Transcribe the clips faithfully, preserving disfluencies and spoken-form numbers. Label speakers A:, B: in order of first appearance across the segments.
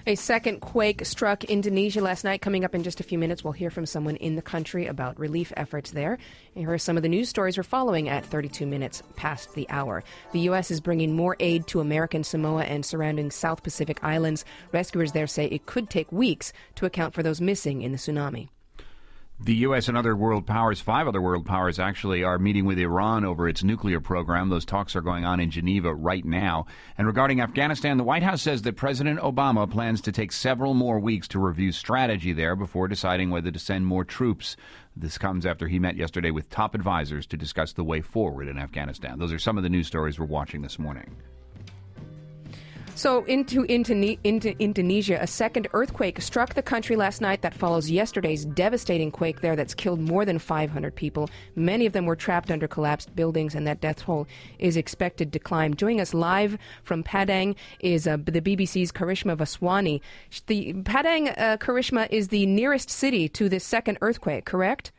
A: A second quake struck Indonesia last night. Coming up in just a few minutes, we'll hear from someone in the country about relief efforts there. And here are some of the news stories we're following at thirty-two minutes past the hour. The U S is bringing more aid to American Samoa and surrounding South Pacific islands. Rescuers there say it could take weeks to account for those missing in the tsunami.
B: The U S and other world powers, five other world powers actually, are meeting with Iran over its nuclear program. Those talks are going on in Geneva right now. And regarding Afghanistan, the White House says that President Obama plans to take several more weeks to review strategy there before deciding whether to send more troops. This comes after he met yesterday with top advisors to discuss the way forward in Afghanistan. Those are some of the news stories we're watching this morning.
A: So into, into, into Indonesia, a second earthquake struck the country last night that follows yesterday's devastating quake there that's killed more than five hundred people. Many of them were trapped under collapsed buildings, and that death toll is expected to climb. Joining us live from Padang is uh, the B B C's Karishma Vaswani. The Padang, uh, Karishma, is the nearest city to this second earthquake, correct?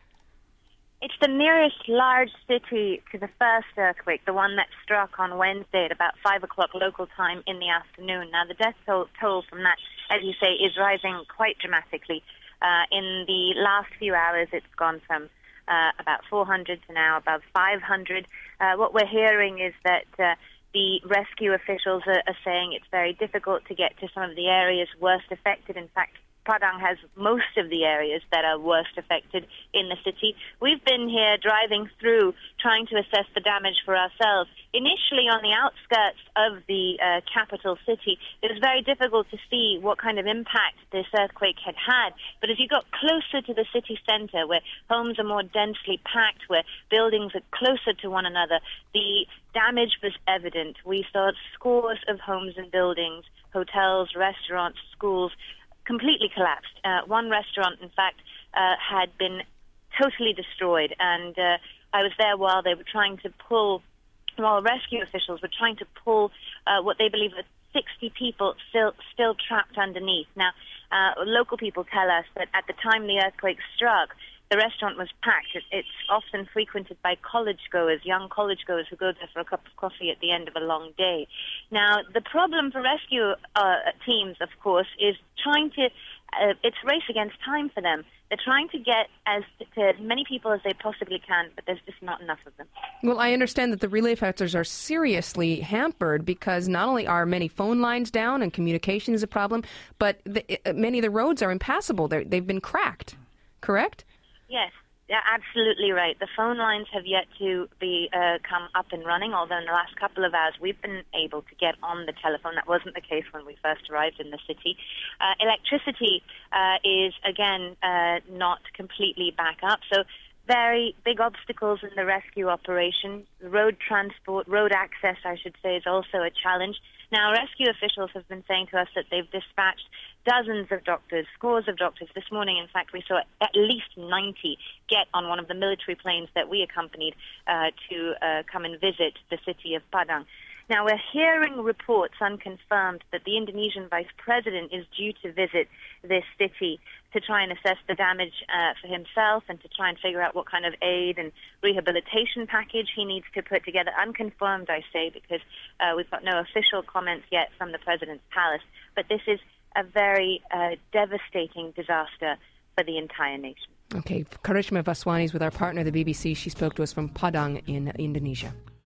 C: It's the nearest large city to the first earthquake, the one that struck on Wednesday at about five o'clock local time in the afternoon. Now, the death toll, toll from that, as you say, is rising quite dramatically. Uh, in the last few hours, it's gone from uh, about four hundred to now above five hundred. Uh, what we're hearing is that uh, the rescue officials are, are saying it's very difficult to get to some of the areas worst affected. In fact, Padang has most of the areas that are worst affected in the city. We've been here driving through, trying to assess the damage for ourselves. Initially, on the outskirts of the uh, capital city, it was very difficult to see what kind of impact this earthquake had had. But as you got closer to the city center, where homes are more densely packed, where buildings are closer to one another, the damage was evident. We saw scores of homes and buildings, hotels, restaurants, schools, completely collapsed. Uh, one restaurant, in fact, uh, had been totally destroyed, and uh, I was there while they were trying to pull, while rescue officials were trying to pull uh, what they believe are sixty people still still trapped underneath. Now, uh, local people tell us that at the time the earthquake struck, the restaurant was packed. It, it's often frequented by college-goers, young college-goers who go there for a cup of coffee at the end of a long day. Now, the problem for rescue uh, teams, of course, is trying to, uh, it's a race against time for them. They're trying to get as to as many people as they possibly can, but there's just not enough of them.
A: Well, I understand that the relief efforts are seriously hampered because not only are many phone lines down and communication is a problem, but the, uh, many of the roads are impassable. They're, they've been cracked, correct?
C: Yes, yeah, absolutely right. The phone lines have yet to be uh, come up and running, although in the last couple of hours we've been able to get on the telephone. That wasn't the case when we first arrived in the city. Uh, electricity uh, is, again, uh, not completely back up, so very big obstacles in the rescue operation. Road transport, road access, I should say, is also a challenge. Now, rescue officials have been saying to us that they've dispatched dozens of doctors, scores of doctors. This morning, in fact, we saw at least ninety get on one of the military planes that we accompanied uh, to uh, come and visit the city of Padang. Now, we're hearing reports, unconfirmed, that the Indonesian vice president is due to visit this city to try and assess the damage uh, for himself and to try and figure out what kind of aid and rehabilitation package he needs to put together. Unconfirmed, I say, because uh, we've got no official comments yet from the president's palace. But this is a very uh, devastating disaster for the entire nation.
A: Okay, Karishma Vaswani is with our partner, the B B C. She spoke to us from Padang in Indonesia.